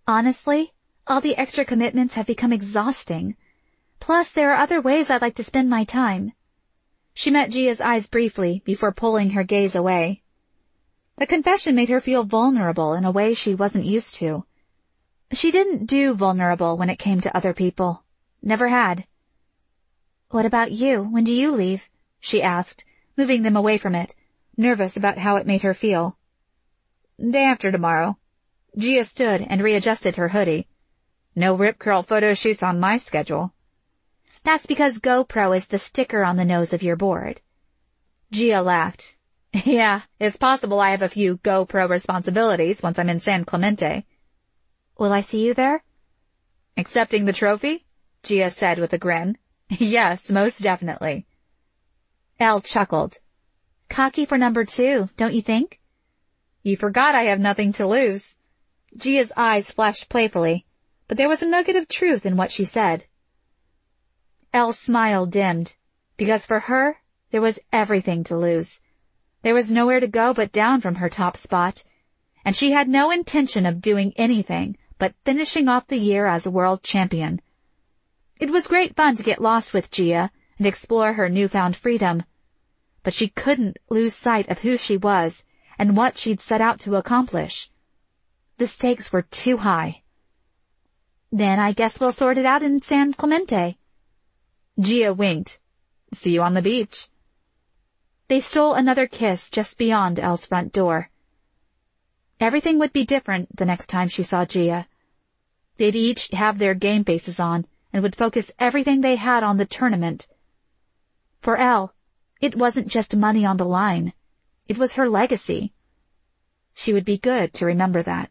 Honestly, all the extra commitments have become exhausting. Plus, there are other ways I'd like to spend my time. She met Gia's eyes briefly before pulling her gaze away. The confession made her feel vulnerable in a way she wasn't used to. She didn't do vulnerable when it came to other people. Never had. "What about you? When do you leave?" she asked, moving them away from it, nervous about how it made her feel. "Day after tomorrow." Gia stood and readjusted her hoodie. "No Rip Curl photo shoots on my schedule." "That's because GoPro is the sticker on the nose of your board." Gia laughed. "Yeah, it's possible I have a few GoPro responsibilities once I'm in San Clemente." "Will I see you there?" "Accepting the trophy?" Gia said with a grin. "Yes, most definitely." Elle chuckled. "Cocky for number 2, don't you think?" "You forgot I have nothing to lose." Gia's eyes flashed playfully, but there was a nugget of truth in what she said. Elle's smile dimmed, because for her, there was everything to lose. There was nowhere to go but down from her top spot, and she had no intention of doing anything but finishing off the year as a world champion. It was great fun to get lost with Gia and explore her newfound freedom, but she couldn't lose sight of who she was and what she'd set out to accomplish. The stakes were too high. "Then I guess we'll sort it out in San Clemente." Gia winked. "See you on the beach." They stole another kiss just beyond Elle's front door. Everything would be different the next time she saw Gia. They'd each have their game faces on and would focus everything they had on the tournament. For Elle, it wasn't just money on the line. It was her legacy. She would be good to remember that.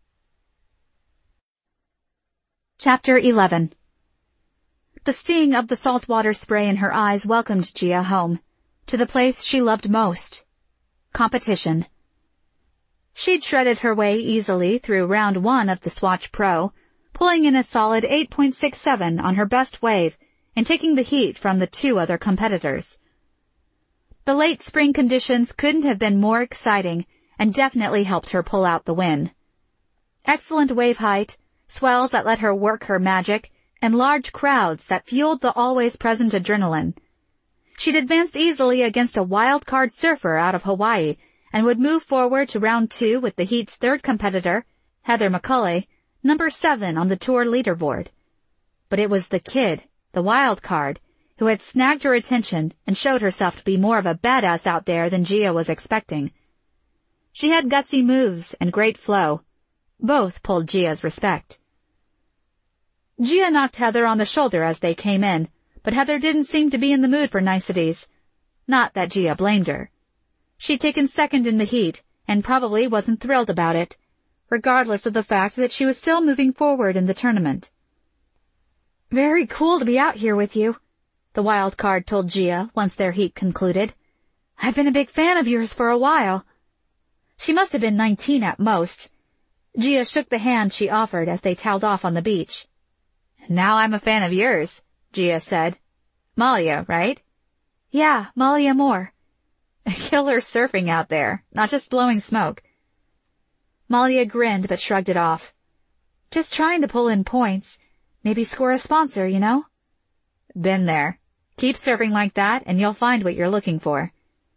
Chapter 11. The sting of the saltwater spray in her eyes welcomed Gia home, to the place she loved most. Competition. She'd shredded her way easily through round 1 of the Swatch Pro, pulling in a solid 8.67 on her best wave and taking the heat from the 2 other competitors. The late spring conditions couldn't have been more exciting and definitely helped her pull out the win. Excellent wave height, swells that let her work her magic, and large crowds that fueled the always-present adrenaline. She'd advanced easily against a wild-card surfer out of Hawaii and would move forward to round 2 with the heat's 3rd competitor, Heather McCulley, number 7 on the tour leaderboard. But it was the kid, the wild card, who had snagged her attention and showed herself to be more of a badass out there than Gia was expecting. She had gutsy moves and great flow. Both pulled Gia's respect. Gia knocked Heather on the shoulder as they came in, but Heather didn't seem to be in the mood for niceties. Not that Gia blamed her. She'd taken 2nd in the heat and probably wasn't thrilled about it, regardless of the fact that she was still moving forward in the tournament. "Very cool to be out here with you," the wild card told Gia once their heat concluded. "I've been a big fan of yours for a while." She must have been 19 at most. Gia shook the hand she offered as they toweled off on the beach. "Now I'm a fan of yours," Gia said. "Malia, right?" "Yeah, Malia Moore." "Killer surfing out there, not just blowing smoke." Malia grinned but shrugged it off. "Just trying to pull in points. Maybe score a sponsor, you know?" "Been there. Keep surfing like that and you'll find what you're looking for."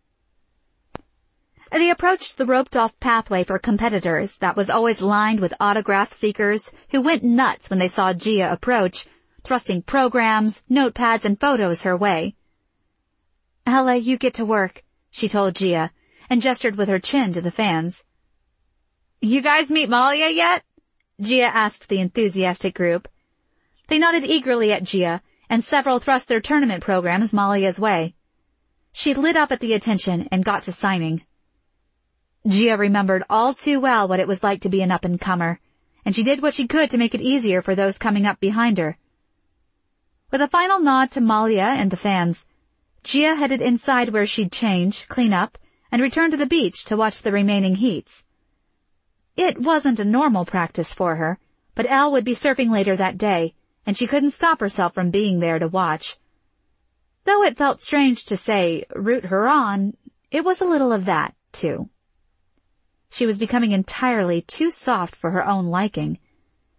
They approached the roped-off pathway for competitors that was always lined with autograph seekers who went nuts when they saw Gia approach, thrusting programs, notepads, and photos her way. "Ella, you get to work," she told Gia, and gestured with her chin to the fans. "You guys meet Malia yet?" Gia asked the enthusiastic group. They nodded eagerly at Gia, and several thrust their tournament programs Malia's way. She lit up at the attention and got to signing. Gia remembered all too well what it was like to be an up-and-comer, and she did what she could to make it easier for those coming up behind her. With a final nod to Malia and the fans, Gia headed inside where she'd change, clean up, and return to the beach to watch the remaining heats. It wasn't a normal practice for her, but Elle would be surfing later that day, and she couldn't stop herself from being there to watch. Though it felt strange to say, root her on, it was a little of that, too. She was becoming entirely too soft for her own liking.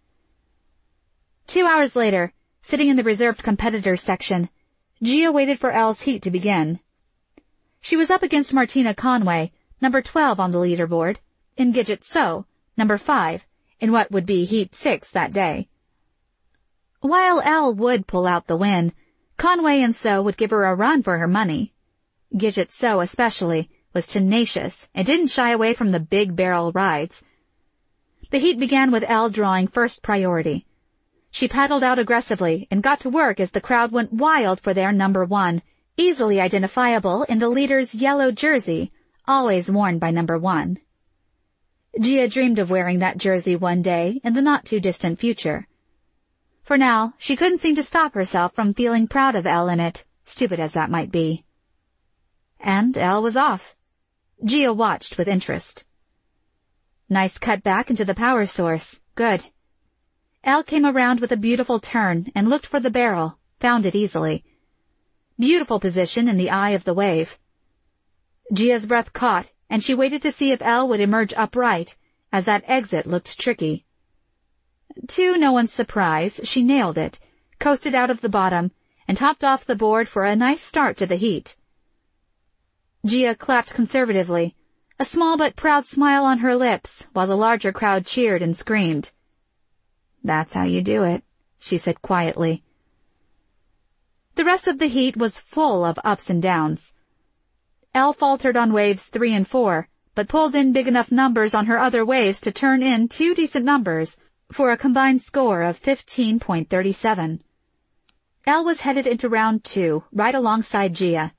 2 hours later, sitting in the reserved competitors section, Gia waited for Elle's heat to begin. She was up against Martina Conway, number 12 on the leaderboard, and Gidget So, number 5, in what would be Heat 6 that day. While Elle would pull out the win, Conway and So would give her a run for her money. Gidget So especially was tenacious and didn't shy away from the big barrel rides. The heat began with Elle drawing first priority. She paddled out aggressively and got to work as the crowd went wild for their number 1, easily identifiable in the leader's yellow jersey, always worn by number 1. Gia dreamed of wearing that jersey one day in the not-too-distant future. For now, she couldn't seem to stop herself from feeling proud of Elle in it, stupid as that might be. And Elle was off. Gia watched with interest. Nice cut back into the power source. Good. Elle came around with a beautiful turn and looked for the barrel, found it easily. Beautiful position in the eye of the wave. Gia's breath caught, and she waited to see if Elle would emerge upright, as that exit looked tricky. To no one's surprise, she nailed it, coasted out of the bottom, and hopped off the board for a nice start to the heat. Gia clapped conservatively, a small but proud smile on her lips, while the larger crowd cheered and screamed. "That's how you do it," she said quietly. The rest of the heat was full of ups and downs. Elle faltered on waves 3 and 4, but pulled in big enough numbers on her other waves to turn in 2 decent numbers, for a combined score of 15.37. Elle was headed into round 2, right alongside Gia.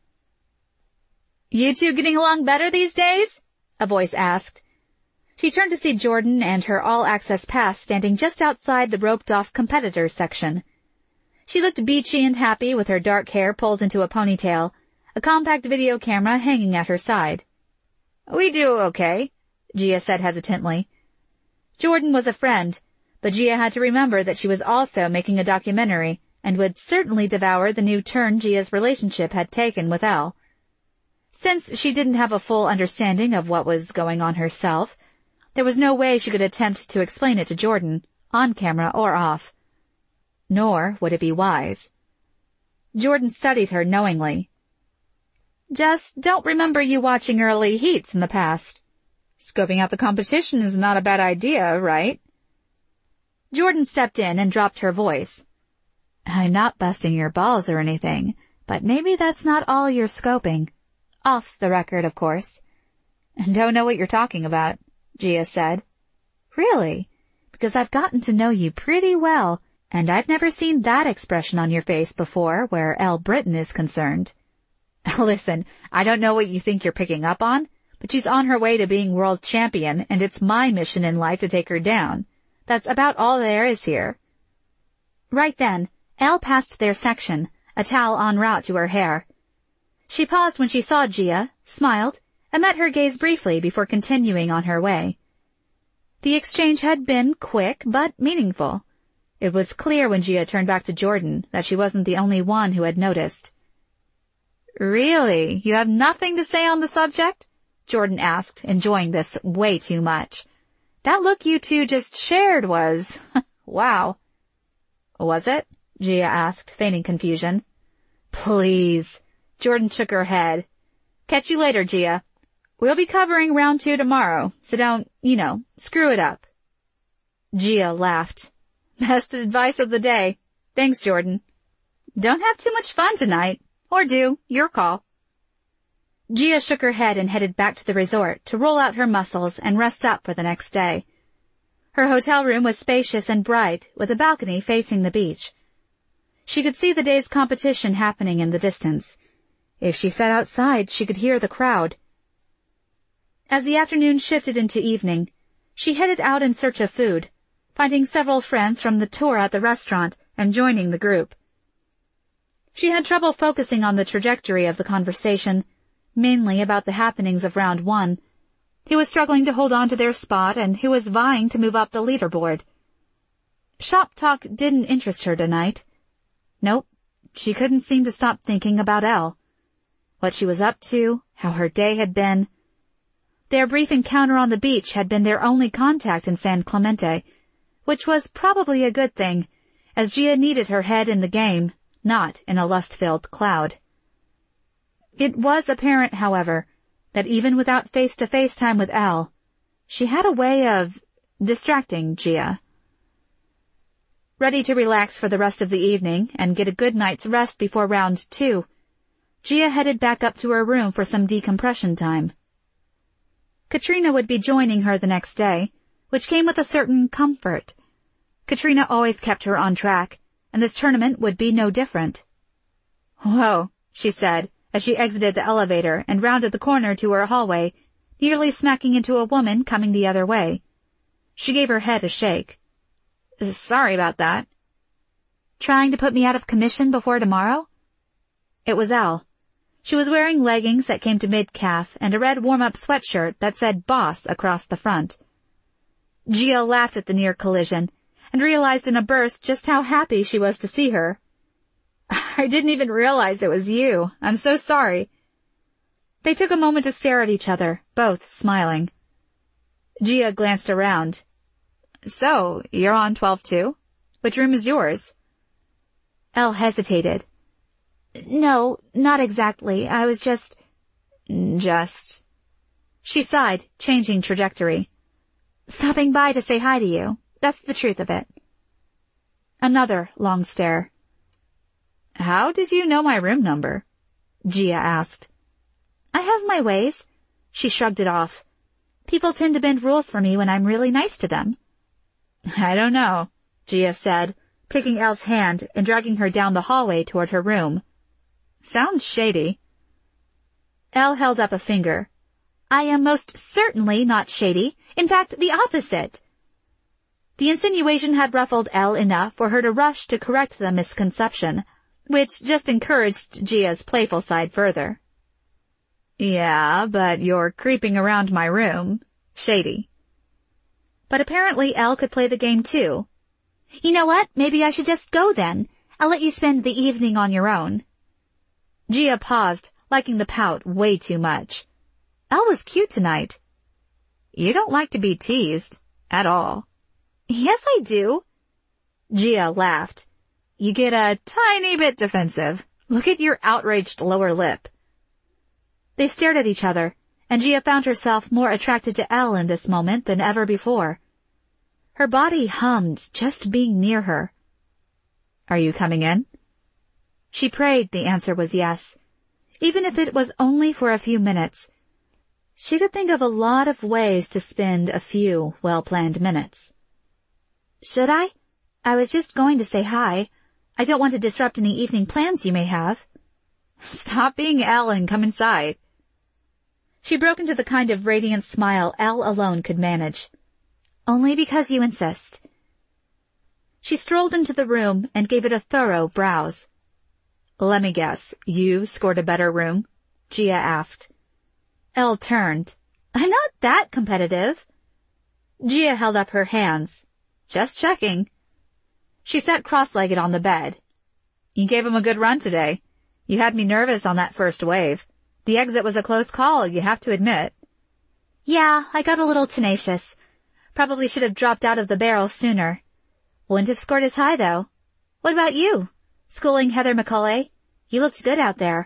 "You two getting along better these days?" a voice asked. She turned to see Jordan and her all-access pass standing just outside the roped-off competitors section. She looked beachy and happy with her dark hair pulled into a ponytail, a compact video camera hanging at her side. "We do okay," Gia said hesitantly. Jordan was a friend, but Gia had to remember that she was also making a documentary and would certainly devour the new turn Gia's relationship had taken with Elle. Since she didn't have a full understanding of what was going on herself, there was no way she could attempt to explain it to Jordan, on camera or off. Nor would it be wise. Jordan studied her knowingly. "Just don't remember you watching early heats in the past. Scoping out the competition is not a bad idea, right?" Jordan stepped in and dropped her voice. "I'm not busting your balls or anything, but maybe that's not all you're scoping. Off the record, of course." "Don't know what you're talking about," Gia said. "Really? Because I've gotten to know you pretty well, and I've never seen that expression on your face before where Elle Britton is concerned." "Listen, I don't know what you think you're picking up on, but she's on her way to being world champion, and it's my mission in life to take her down. That's about all there is here." Right then, Elle passed their section, a towel en route to her hair. She paused when she saw Gia, smiled, and met her gaze briefly before continuing on her way. The exchange had been quick but meaningful. It was clear when Gia turned back to Jordan that she wasn't the only one who had noticed. "Really? You have nothing to say on the subject?" Jordan asked, enjoying this way too much. "That look you two just shared was... wow." "Was it?" Gia asked, feigning confusion. "Please." Jordan shook her head. "Catch you later, Gia. We'll be covering round 2 tomorrow, so don't, screw it up." Gia laughed. "Best advice of the day. Thanks, Jordan." "Don't have too much fun tonight. Or do. Your call." Gia shook her head and headed back to the resort to roll out her muscles and rest up for the next day. Her hotel room was spacious and bright, with a balcony facing the beach. She could see the day's competition happening in the distance. If she sat outside, she could hear the crowd. As the afternoon shifted into evening, she headed out in search of food, finding several friends from the tour at the restaurant and joining the group. She had trouble focusing on the trajectory of the conversation, mainly about the happenings of round 1, who was struggling to hold on to their spot and who was vying to move up the leaderboard. Shop talk didn't interest her tonight. Nope, she couldn't seem to stop thinking about Elle. What she was up to, how her day had been. Their brief encounter on the beach had been their only contact in San Clemente, which was probably a good thing, as Gia needed her head in the game, not in a lust-filled cloud. It was apparent, however, that even without face-to-face time with Elle, she had a way of distracting Gia. Ready to relax for the rest of the evening and get a good night's rest before round 2, Gia headed back up to her room for some decompression time. Katrina would be joining her the next day, which came with a certain comfort. Katrina always kept her on track, and this tournament would be no different. "Whoa," she said, as she exited the elevator and rounded the corner to her hallway, nearly smacking into a woman coming the other way. She gave her head a shake. "Sorry about that." "Trying to put me out of commission before tomorrow?" It was Elle. She was wearing leggings that came to mid-calf and a red warm-up sweatshirt that said Boss across the front. Gia laughed at the near collision and realized in a burst just how happy she was to see her. "I didn't even realize it was you. I'm so sorry." They took a moment to stare at each other, both smiling. Gia glanced around. "So, you're on 12 too? Which room is yours?" Elle hesitated. "No, not exactly. I was just... She sighed, changing trajectory. "Stopping by to say hi to you. That's the truth of it." Another long stare. "How did you know my room number?" Gia asked. "I have my ways." She shrugged it off. "People tend to bend rules for me when I'm really nice to them." "I don't know," Gia said, taking Elle's hand and dragging her down the hallway toward her room. "Sounds shady." Elle held up a finger. "I am most certainly not shady. In fact, the opposite." The insinuation had ruffled Elle enough for her to rush to correct the misconception, which just encouraged Gia's playful side further. "Yeah, but you're creeping around my room. Shady." But apparently Elle could play the game too. "You know what? Maybe I should just go then. I'll let you spend the evening on your own." Gia paused, liking the pout way too much. Elle was cute tonight. "You don't like to be teased. At all." "Yes, I do." Gia laughed. "You get a tiny bit defensive. Look at your outraged lower lip." They stared at each other, and Gia found herself more attracted to Elle in this moment than ever before. Her body hummed just being near her. "Are you coming in?" She prayed the answer was yes, even if it was only for a few minutes. She could think of a lot of ways to spend a few well-planned minutes. "Should I? I was just going to say hi. I don't want to disrupt any evening plans you may have." "Stop being Elle and come inside." She broke into the kind of radiant smile Elle alone could manage. "Only because you insist." She strolled into the room and gave it a thorough browse. "Let me guess, you scored a better room?" Gia asked. Elle turned. "I'm not that competitive." Gia held up her hands. "Just checking." She sat cross-legged on the bed. "You gave him a good run today. You had me nervous on that first wave. The exit was a close call, you have to admit." "Yeah, I got a little tenacious. Probably should have dropped out of the barrel sooner. Wouldn't have scored as high, though. What about you? Schooling Heather McCauley? You looked good out there."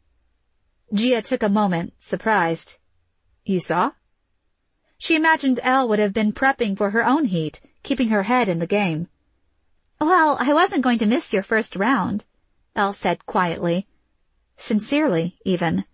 Gia took a moment, surprised. "You saw?" She imagined Elle would have been prepping for her own heat, keeping her head in the game. "Well, I wasn't going to miss your first round," Elle said quietly. Sincerely, even.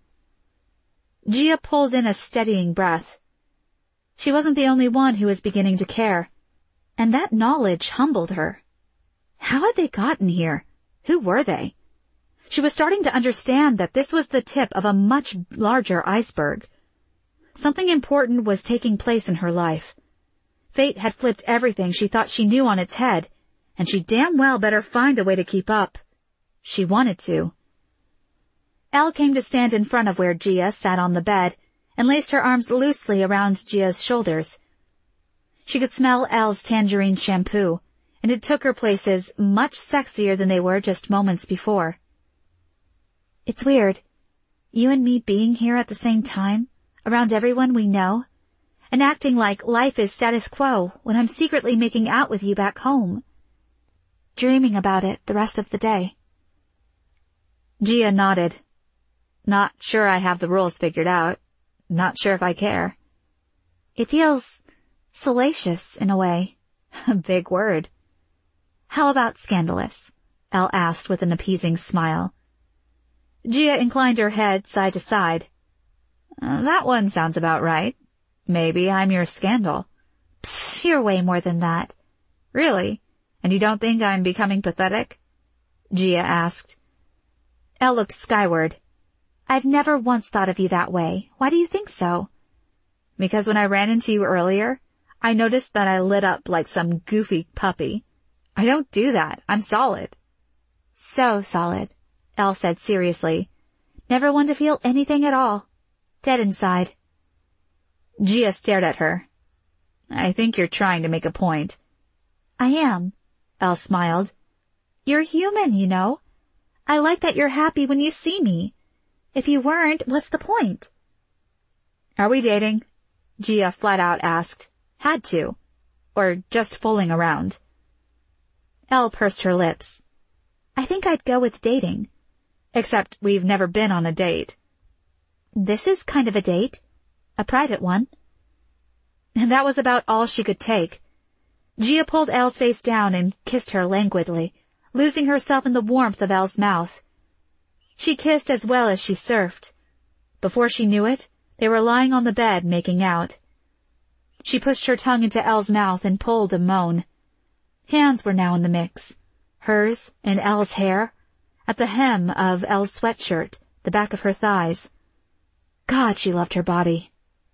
Gia pulled in a steadying breath. She wasn't the only one who was beginning to care, and that knowledge humbled her. How had they gotten here? Who were they? She was starting to understand that this was the tip of a much larger iceberg. Something important was taking place in her life. Fate had flipped everything she thought she knew on its head, and she damn well better find a way to keep up. She wanted to. Elle came to stand in front of where Gia sat on the bed and laced her arms loosely around Gia's shoulders. She could smell Elle's tangerine shampoo, and it took her places much sexier than they were just moments before. "It's weird, you and me being here at the same time, around everyone we know, and acting like life is status quo when I'm secretly making out with you back home." dreaming about it the rest of the day. Gia nodded. Not sure I have the rules figured out. Not sure if I care. It feels salacious in a way. A big word. How about scandalous? Elle asked with an appeasing smile. Gia inclined her head side to side. That one sounds about right. Maybe I'm your scandal. Psst, you're way more than that. Really? And you don't think I'm becoming pathetic? Gia asked. Elle looked skyward. I've never once thought of you that way. Why do you think so? Because when I ran into you earlier, I noticed that I lit up like some goofy puppy. I don't do that. I'm solid. So solid, Elle said seriously. Never one to feel anything at all. Dead inside. Gia stared at her. I think you're trying to make a point. I am, Elle smiled. You're human, you know. I like that you're happy when you see me. If you weren't, what's the point? Are we dating? Gia flat out asked. Had to. Or just fooling around. Elle pursed her lips. I think I'd go with dating. Except we've never been on a date. This is kind of a date. A private one. And that was about all she could take. Gia pulled Elle's face down and kissed her languidly, losing herself in the warmth of Elle's mouth. She kissed as well as she surfed. Before she knew it, they were lying on the bed making out. She pushed her tongue into Elle's mouth and pulled a moan. Hands were now in the mix. Hers and Elle's hair, at the hem of Elle's sweatshirt, the back of her thighs. God, she loved her body.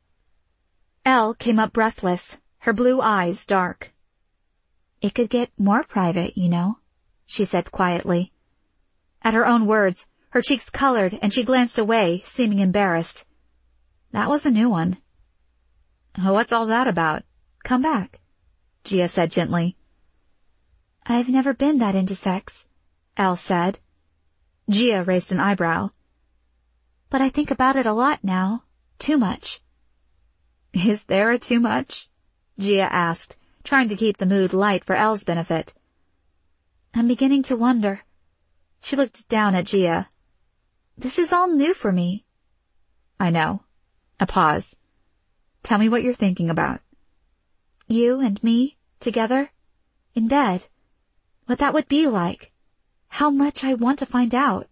Elle came up breathless, her blue eyes dark. It could get more private, you know, she said quietly. At her own words, her cheeks colored and she glanced away, seeming embarrassed. That was a new one. What's all that about? Come back, Gia said gently. I've never been that into sex, Elle said. Gia raised an eyebrow. But I think about it a lot now. Too much. Is there a too much? Gia asked, trying to keep the mood light for Elle's benefit. I'm beginning to wonder. She looked down at Gia. This is all new for me. I know. A pause. Tell me what you're thinking about. You and me, together, in bed. What that would be like. How much I want to find out.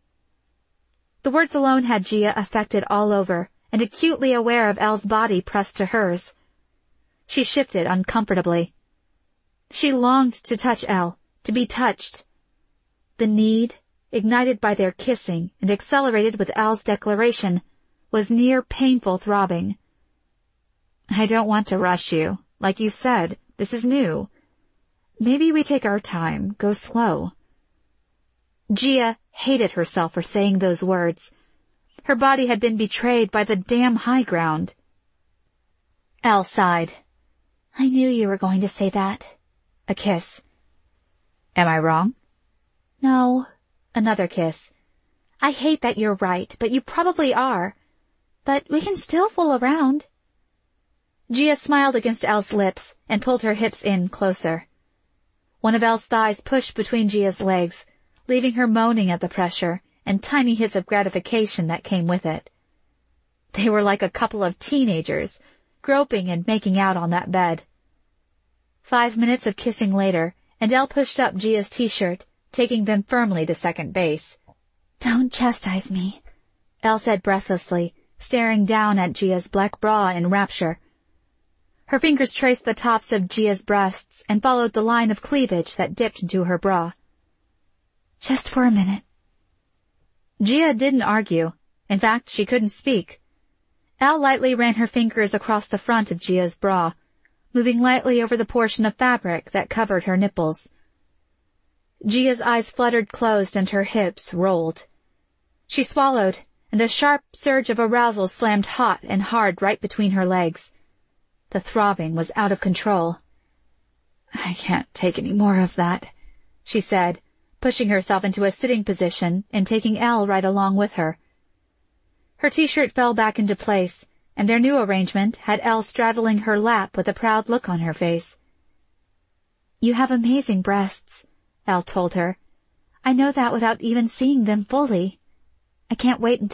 The words alone had Gia affected all over and acutely aware of Elle's body pressed to hers. She shifted uncomfortably. She longed to touch Elle, to be touched. The need, ignited by their kissing and accelerated with Elle's declaration, was near painful throbbing. I don't want to rush you. Like you said, this is new. Maybe we take our time, go slow. Gia hated herself for saying those words. Her body had been betrayed by the damn high ground. Elle sighed. I knew you were going to say that. A kiss. Am I wrong? No. Another kiss. I hate that you're right, but you probably are. But we can still fool around. Gia smiled against Elle's lips and pulled her hips in closer. One of Elle's thighs pushed between Gia's legs, leaving her moaning at the pressure and tiny hits of gratification that came with it. They were like a couple of teenagers, groping and making out on that bed. 5 minutes of kissing later, and Elle pushed up Gia's t-shirt, taking them firmly to second base. Don't chastise me, Elle said breathlessly, staring down at Gia's black bra in rapture. Her fingers traced the tops of Gia's breasts and followed the line of cleavage that dipped into her bra. Just for a minute. Gia didn't argue. In fact, she couldn't speak. Elle lightly ran her fingers across the front of Gia's bra, moving lightly over the portion of fabric that covered her nipples. Gia's eyes fluttered closed and her hips rolled. She swallowed, and a sharp surge of arousal slammed hot and hard right between her legs. The throbbing was out of control. I can't take any more of that, she said, pushing herself into a sitting position and taking Elle right along with her. Her t-shirt fell back into place, and their new arrangement had Elle straddling her lap with a proud look on her face. You have amazing breasts, Elle told her. I know that without even seeing them fully. I can't wait until